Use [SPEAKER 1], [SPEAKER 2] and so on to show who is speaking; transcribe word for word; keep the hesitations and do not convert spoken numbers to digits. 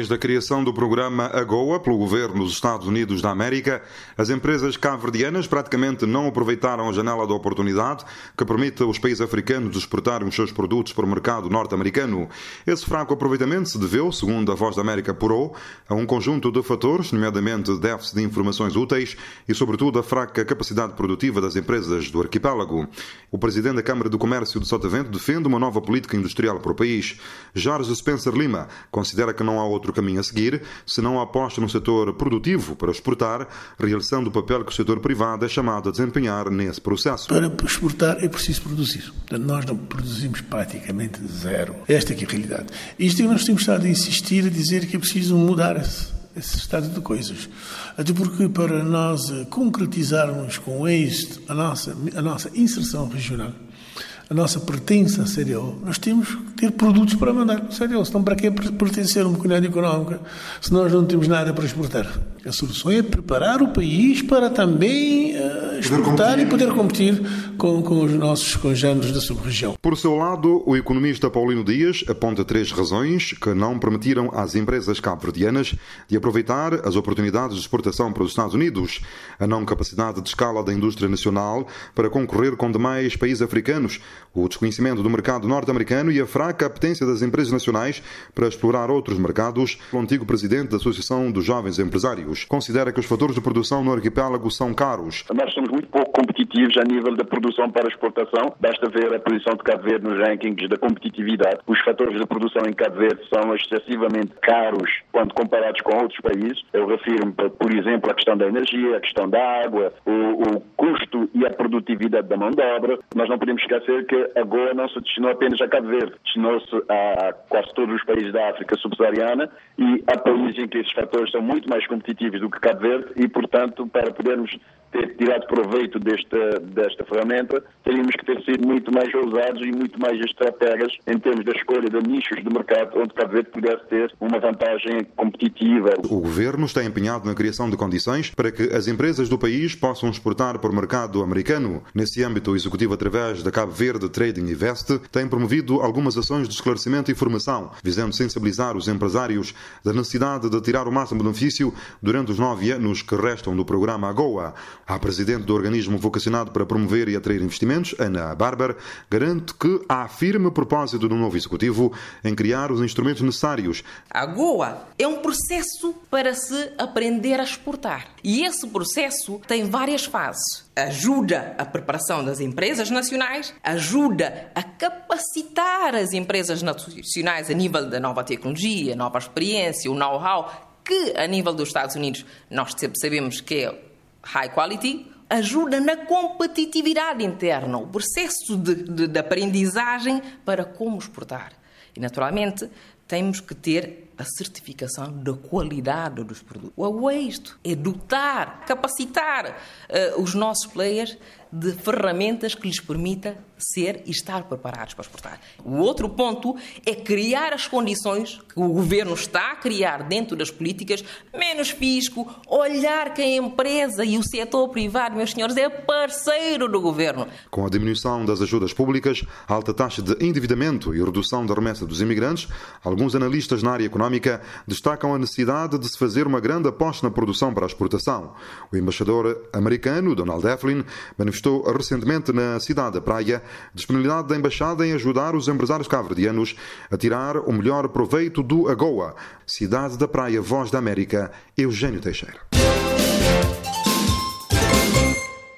[SPEAKER 1] da criação do programa AGOA pelo governo dos Estados Unidos da América, as empresas cabo-verdianas praticamente não aproveitaram a janela de oportunidade que permite aos países africanos exportarem os seus produtos para o mercado norte-americano. Esse fraco aproveitamento se deveu, segundo a Voz da América apurou, a um conjunto de fatores, nomeadamente déficit de informações úteis e, sobretudo, a fraca capacidade produtiva das empresas do arquipélago. O presidente da Câmara do Comércio de Sotavento defende uma nova política industrial para o país. Jorge Spencer Lima considera que não há outro caminho a seguir senão a aposta no setor produtivo para exportar, realçando o papel que o setor privado é chamado a desempenhar nesse processo.
[SPEAKER 2] Para exportar é preciso produzir. Portanto, nós não produzimos praticamente zero. Esta é que é a realidade. Isto é que nós temos estado a insistir, a dizer que é preciso mudar esse, esse estado de coisas. Até porque para nós concretizarmos com êxito a nossa, a nossa inserção regional, a nossa pertença à C D O, nós temos que ter produtos para mandar para a C D O. Senão, para que pertencer a uma comunidade económica se nós não temos nada para exportar? A solução é preparar o país para também uh, exportar e poder competir com, com os nossos congêneres da sub-região.
[SPEAKER 1] Por seu lado, o economista Paulino Dias aponta três razões que não permitiram às empresas cabo-verdianas de aproveitar as oportunidades de exportação para os Estados Unidos: a não capacidade de escala da indústria nacional para concorrer com demais países africanos, o desconhecimento do mercado norte-americano e a fraca apetência das empresas nacionais para explorar outros mercados. O antigo presidente da Associação dos Jovens Empresários considera que os fatores de produção no arquipélago são caros.
[SPEAKER 3] Nós somos muito pouco competitivos a nível da produção para exportação. Basta ver a posição de Cabo Verde nos rankings da competitividade. Os fatores de produção em Cabo Verde são excessivamente caros quando comparados com outros países. Eu refiro-me, por exemplo, à questão da energia, a questão da água, o, o custo e a produtividade da mão de obra. Nós não podemos esquecer que a AGOA não se destinou apenas a Cabo Verde, destinou-se a quase todos os países da África subsaariana e há países em que esses fatores são muito mais competitivos do que Cabo Verde e, portanto, para podermos ter tirado proveito desta, desta ferramenta, teríamos que ter sido muito mais ousados e muito mais estrategas em termos da escolha de nichos de mercado onde Cabo Verde pudesse ter uma vantagem competitiva.
[SPEAKER 1] O Governo está empenhado na criação de condições para que as empresas do país possam exportar para o mercado americano. Nesse âmbito, o Executivo, através da Cabo Verde Trading Invest, tem promovido algumas ações de esclarecimento e formação, visando sensibilizar os empresários da necessidade de tirar o máximo benefício durante os nove anos que restam do programa AGOA. A presidente do organismo vocacionado para promover e atrair investimentos, Ana Barber, garante que há firme propósito do novo Executivo em criar os instrumentos necessários.
[SPEAKER 4] A AGOA é um processo para se aprender a exportar. E esse processo tem várias fases. Ajuda a preparação das empresas nacionais, ajuda a capacitar as empresas nacionais a nível da nova tecnologia, nova experiência, o know-how, que a nível dos Estados Unidos nós sabemos que é high quality, ajuda na competitividade interna, o processo de, de, de aprendizagem para como exportar. E, naturalmente, temos que ter a certificação da qualidade dos produtos. O êxito é dotar, capacitar uh, os nossos players de ferramentas que lhes permita ser e estar preparados para exportar. O outro ponto é criar as condições que o Governo está a criar dentro das políticas, menos fisco, olhar que a empresa e o setor privado, meus senhores, é parceiro do Governo.
[SPEAKER 1] Com a diminuição das ajudas públicas, a alta taxa de endividamento e a redução da remessa dos imigrantes, alguns analistas na área económica destacam a necessidade de se fazer uma grande aposta na produção para a exportação. O embaixador americano, Donald Eflin, manifestou recentemente na cidade da Praia disponibilidade da Embaixada em ajudar os empresários cabo-verdianos a tirar o melhor proveito do AGOA. Cidade da Praia, Voz da América, Eugênio Teixeira.